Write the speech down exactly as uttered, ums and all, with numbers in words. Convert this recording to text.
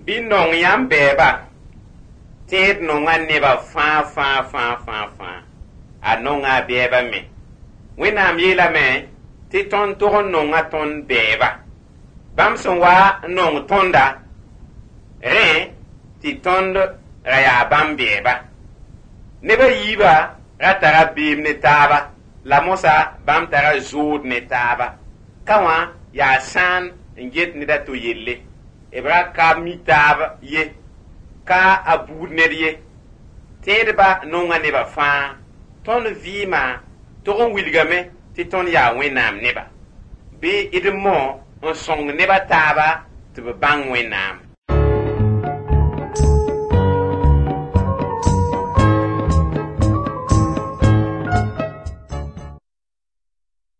bɩ nong yãmb bɛɛba tẽed nongã nebã fãa fãa fãa fãa fãa a nongã a bɛɛba me. Wẽnnaam yeelame tɩ tõnd tog n nongã tõnd bɛɛba. Bãmb sẽn wa n nong tõnda rẽ tɩ tõnd ra yaa bãmb bɛɛba. Nebã yiiba ra tara beem ne taaba la mosa bãmb tara zood ne taaba. Ka wã yaa sãan n get ned a to yelle. B ra ka mi taab ye, ka a buud ned ye. Tẽedba nongã nebã fãa, tõnd vɩɩmã tog n wilgame tɩ tõnd yaa Wẽnnaam neba. Bɩ d mo n sõng nebã taaba tɩ b bãng Wẽnnaam.